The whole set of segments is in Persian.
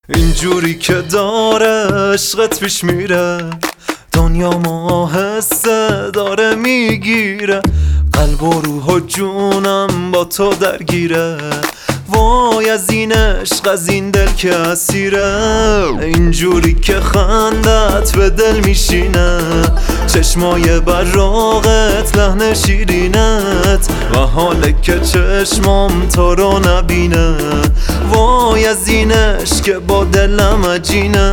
اینجوری که داره عشقت پیش میره، دنیا ماهسته داره میگیره، قلب و روح و جونم با تو درگیره. وای از این عشق، از این دل که اسیره، اینجوری که خندت به دل میشینه، چشمای براقت لحن شیرینت، و حاله که چشمام تو رو نبینه. وای از این عشق که با دلم عجینه،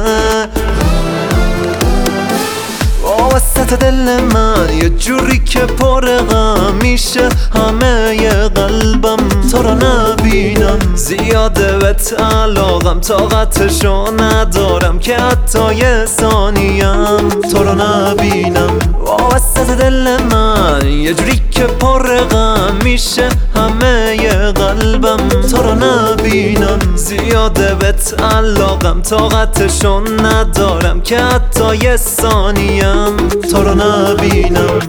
وسط دل من یه جوری که پر غم میشه، همه ی قلبم تو رو نبینم. زیاده بهت علاقم، طاقتشو ندارم که حتی یه ثانیم تو رو نبینم. وسط دل من یه جوری که پر غم میشه، همه ی قلبم تو رو نبینم. زیاده بهت علاقم، طاقتشو ندارم که حتی یه ثانیم تو رو نبینم.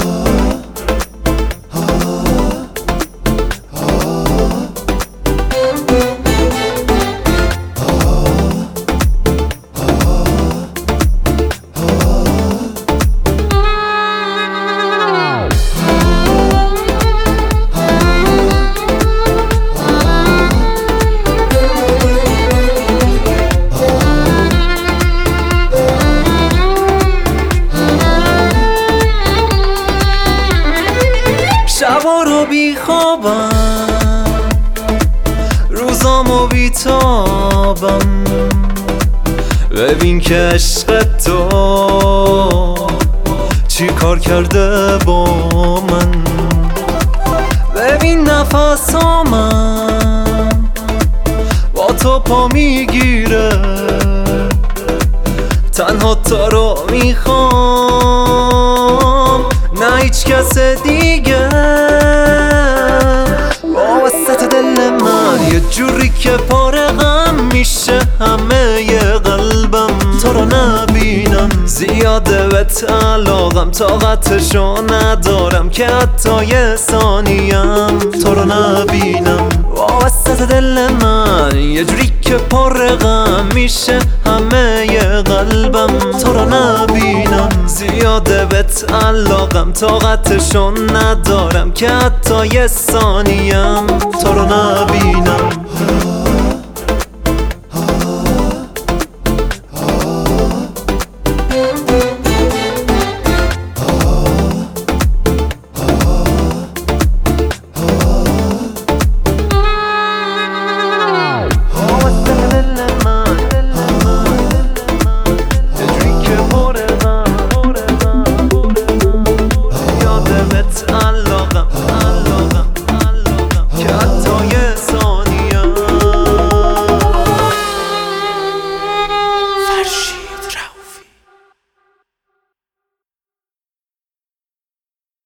شبا رو بی خوابم، روزامو بی تابم، ببین که عشق تو چی کار کرده با من. ببین نفسامم با تو پا میگیره، تنها تو رو میخوام نه هیچ کس دیگه. وسط دل من یه جوری که پر غم میشه، همه ی قلبم تو رو نبینم. زیاده بهت علاقم، طاقتشو ندارم که حتی یه ثانیم تو رو نبینم. وسط دل من یه جوری که پر غم میشه، همه ی قلبم تو رو نبینم. زیاده بهت علاقم، طاقتشو ندارم که حتی یه ثانیم تو رو نبینم.